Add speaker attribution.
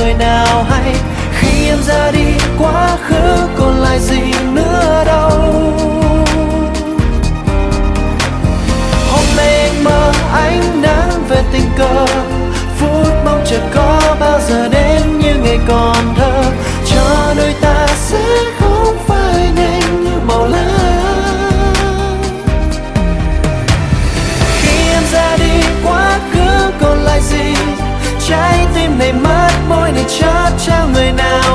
Speaker 1: người nào hay. Khi em ra đi quá khứ còn lại gì nữa đâu. Hôm nay anh mơ ánh nắng về tình cờ, phút mong chờ có bao giờ đến như ngày còn thơ, cho đôi ta sẽ không phai nhanh như màu lá. Khi em ra đi quá khứ còn lại gì, trái tim này mất môi này chót trao người nào